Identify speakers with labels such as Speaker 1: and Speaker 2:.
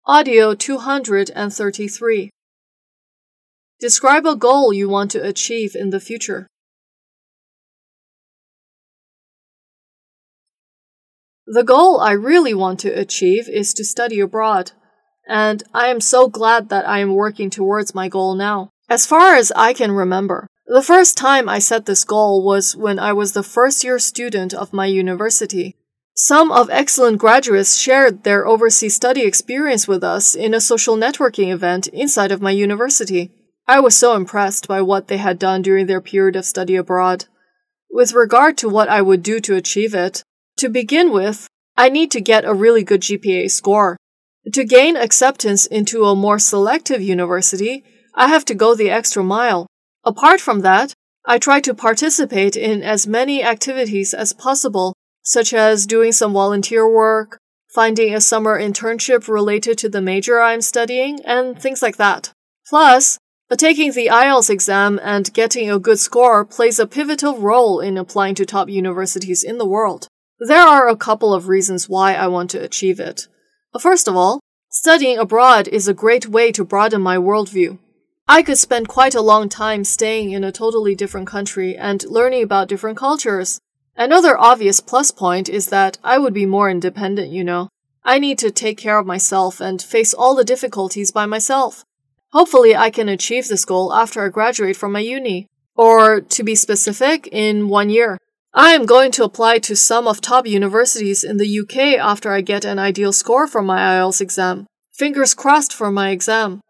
Speaker 1: Audio 233. Describe a goal you want to achieve in the future. The goal I really want to achieve is to study abroad, and I am so glad that I am working towards my goal now. As far as I can remember, the first time I set this goal was when I was the first-year student of my university. Some of excellent graduates shared their overseas study experience with us in a social networking event inside of my university. I was so impressed by what they had done during their period of study abroad. With regard to what I would do to achieve it, to begin with, I need to get a really good GPA score. To gain acceptance into a more selective university, I have to go the extra mile. Apart from that, I try to participate in as many activities as possible, such as doing some volunteer work, finding a summer internship related to the major I'm studying, and things like that. Plus, taking the IELTS exam and getting a good score plays a pivotal role in applying to top universities in the world. There are a couple of reasons why I want to achieve it. First of all, studying abroad is a great way to broaden my worldview. I could spend quite a long time staying in a totally different country and learning about different cultures. Another obvious plus point is that I would be more independent, I need to take care of myself and face all the difficulties by myself. Hopefully, I can achieve this goal after I graduate from my uni. Or, to be specific, in 1 year. I am going to apply to some of top universities in the UK after I get an ideal score from my IELTS exam. Fingers crossed for my exam.